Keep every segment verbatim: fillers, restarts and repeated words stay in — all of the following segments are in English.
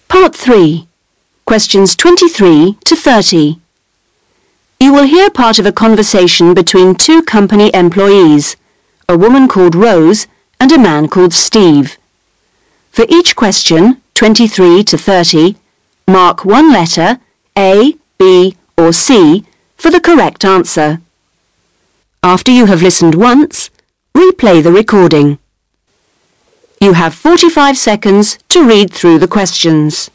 Part three. Questions twenty-three to thirty. You will hear part of a conversation between two company employees, a woman called Rose and a man called Steve. For each question, twenty-three to thirty, mark one letter, A, B, or C, for the correct answer. After you have listened once, replay the recording. You have forty-five seconds to read through the questions.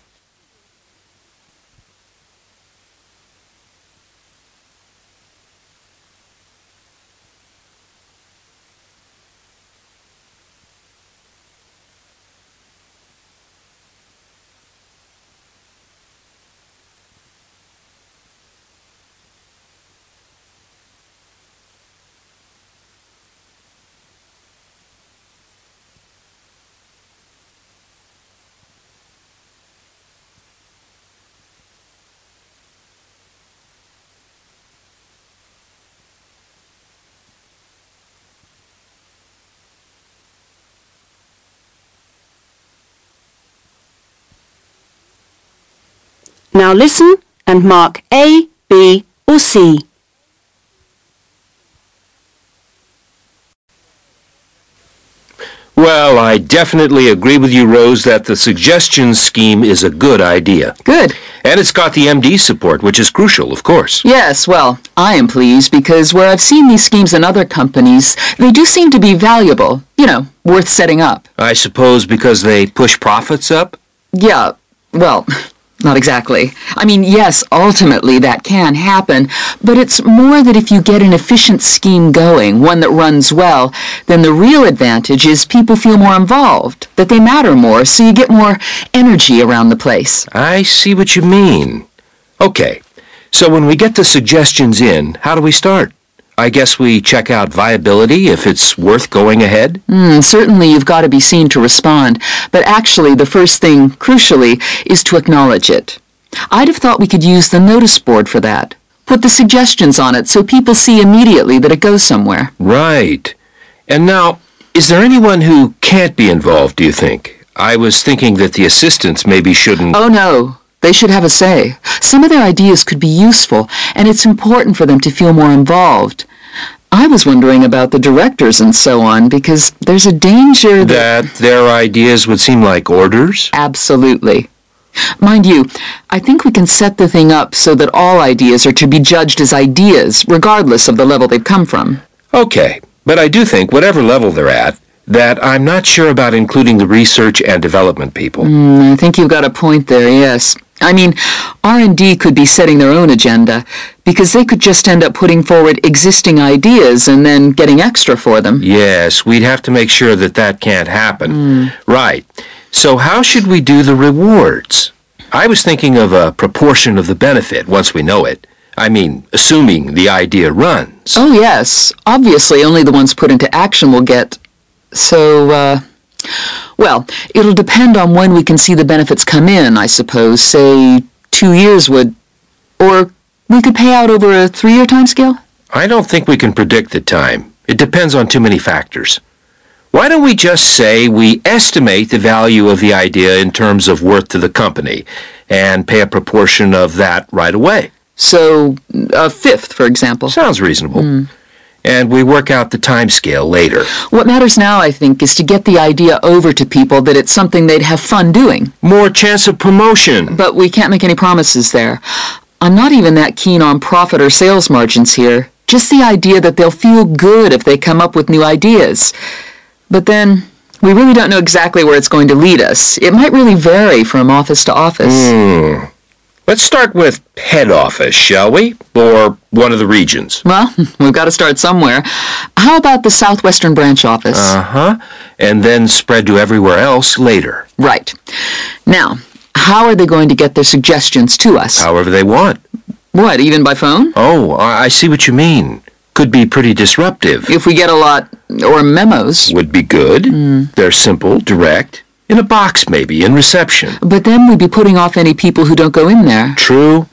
Now listen and mark A, B, or C. Well, I definitely agree with you, Rose, that the suggestions scheme is a good idea. Good. And it's got the M D support, which is crucial, of course. Yes, well, I am pleased because where I've seen these schemes in other companies, they do seem to be valuable, you know, worth setting up. I suppose because they push profits up? Yeah, well, not exactly. I mean, yes, ultimately that can happen, but it's more that if you get an efficient scheme going, one that runs well, then the real advantage is people feel more involved, that they matter more, so you get more energy around the place. I see what you mean. Okay, so when we get the suggestions in, how do we start? I guess we check out viability, if it's worth going ahead? Mm, certainly you've got to be seen to respond, but actually the first thing, crucially, is to acknowledge it. I'd have thought we could use the notice board for that. Put the suggestions on it so people see immediately that it goes somewhere. Right. And now, is there anyone who can't be involved, do you think? I was thinking that the assistants maybe shouldn't... Oh, no. They should have a say. Some of their ideas could be useful, and it's important for them to feel more involved. I was wondering about the directors and so on, because there's a danger that... That their ideas would seem like orders? Absolutely. Mind you, I think we can set the thing up so that all ideas are to be judged as ideas, regardless of the level they've come from. Okay, but I do think, whatever level they're at, that I'm not sure about including the research and development people. Mm, I think you've got a point there, yes. I mean, R and D could be setting their own agenda, because they could just end up putting forward existing ideas and then getting extra for them. Yes, we'd have to make sure that that can't happen. Mm. Right. So how should we do the rewards? I was thinking of a proportion of the benefit once we know it. I mean, assuming the idea runs. Oh, yes. Obviously, only the ones put into action will get... So, uh... Well, it'll depend on when we can see the benefits come in, I suppose. Say, two years would... Or we could pay out over a three-year time scale? I don't think we can predict the time. It depends on too many factors. Why don't we just say we estimate the value of the idea in terms of worth to the company and pay a proportion of that right away? So, a fifth, for example. Sounds reasonable. Mm. And we work out the time scale later. What matters now, I think, is to get the idea over to people that it's something they'd have fun doing. More chance of promotion. But we can't make any promises there. I'm not even that keen on profit or sales margins here. Just the idea that they'll feel good if they come up with new ideas. But then, we really don't know exactly where it's going to lead us. It might really vary from office to office. Hmm. Let's start with head office, shall we? Or one of the regions? Well, we've got to start somewhere. How about the Southwestern branch office? Uh-huh. And then spread to everywhere else later. Right. Now, how are they going to get their suggestions to us? However they want. What, even by phone? Oh, I see what you mean. Could be pretty disruptive. If we get a lot, or memos. Would be good. Mm. They're simple, direct. In a box, maybe, in reception. But then we'd be putting off any people who don't go in there. True.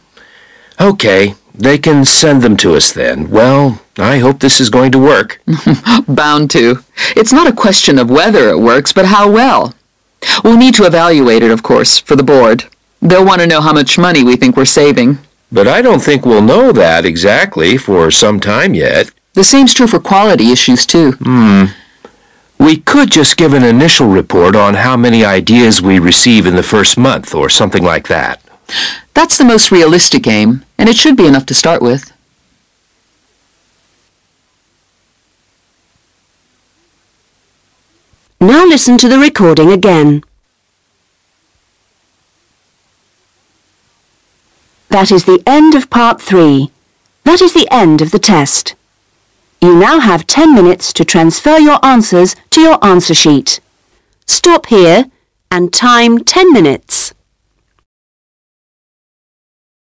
Okay, they can send them to us then. Well, I hope this is going to work. Bound to. It's not a question of whether it works, but how well. We'll need to evaluate it, of course, for the board. They'll want to know how much money we think we're saving. But I don't think we'll know that exactly for some time yet. The same's true for quality issues, too. Hmm. We could just give an initial report on how many ideas we receive in the first month or something like that. That's the most realistic aim, and it should be enough to start with. Now listen to the recording again. That is the end of part three. That is the end of the test. You now have ten minutes to transfer your answers to your answer sheet. Stop here and time ten minutes.